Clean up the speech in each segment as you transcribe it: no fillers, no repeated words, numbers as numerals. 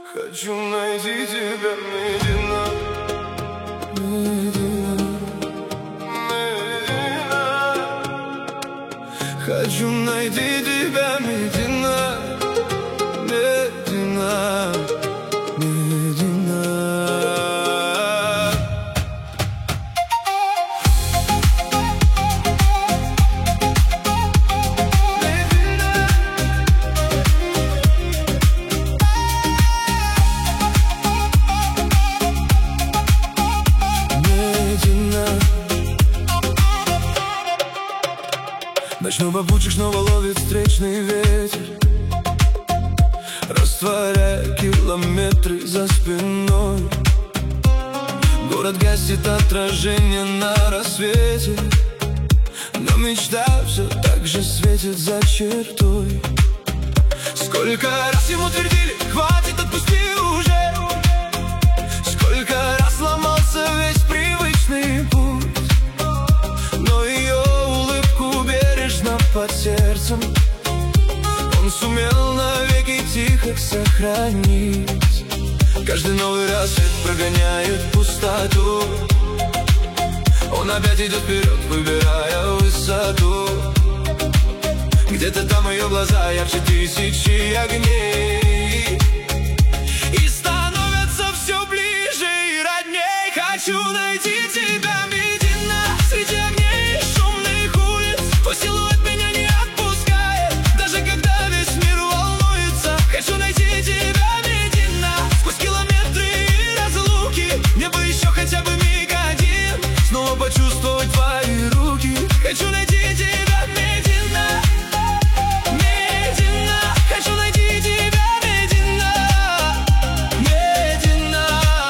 Хочу найти тебя, Медина, Медина, Медина. Хочу найти тебя, Медина, Медина, Медина. Ночной попутчик снова ловит встречный ветер, растворяя километры за спиной. Город гасит отражение на рассвете, но мечта все так же светит за чертой. Сколько раз ему твердили: хватит, отпусти уже. Сколько раз ломался весь привычный путь, но ее улыбку бережно под сердцем он сумел навеки тихо сохранить. Каждый новый рассвет прогоняет пустоту, он опять идет вперед, выбирая высоту. Где-то там ее глаза ярче тысячи огней, и становятся все ближе и родней. Хочу найти тебя, Медина, среди огней шумных улиц. Твой силуэт меня не отпускает, даже когда весь мир волнуется. Хочу найти тебя, Медина, сквозь километры и разлуки. Мне бы еще хотя бы миг один снова почувствовать твои руки. Хочу найти тебя, Медина, Медина. Хочу найти тебя, Медина, Медина.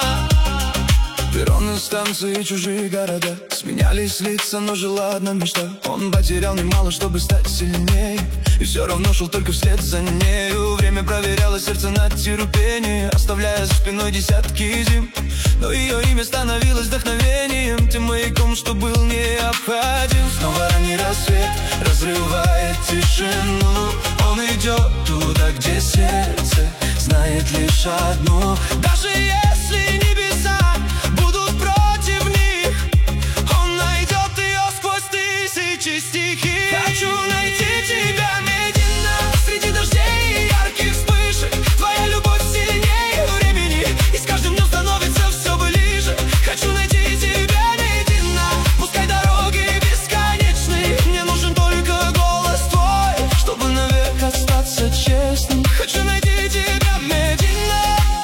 Перроны, станции, чужие города, сменялись лица, но жила одна мечта. Он потерял немало, чтобы стать сильнее, и все равно шел только вслед за нею. Время проверяло сердце на терпение, оставляя за спиной десятки зим. Но ее имя становилось вдохновением, тем маяком, что был необходим. Снова ранний рассвет разрывает тишину, он идет туда, где сердце знает лишь одну. Даже если небеса будут против них, он найдет ее сквозь тысячи стихий. Хочу найти тебя, Медина, среди дождей и ярких вспышек. Твоя любовь сильнее времени, и с каждым днем становится все ближе. Хочу найти тебя, Медина, пускай дороги бесконечны. Мне нужен только голос твой, чтобы навек остаться честным. Хочу найти тебя, Медина,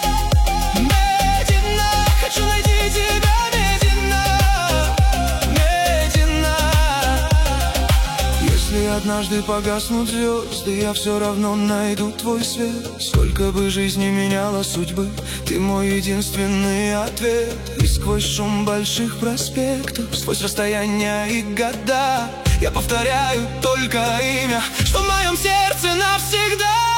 Медина. Хочу найти тебя, Медина, Медина. Если однажды погаснут звезды, я все равно найду твой свет. Сколько бы жизни меняла судьбы, ты мой единственный ответ. И сквозь шум больших проспектов, сквозь расстояния и года, я повторяю только имя, что в моем сердце навсегда.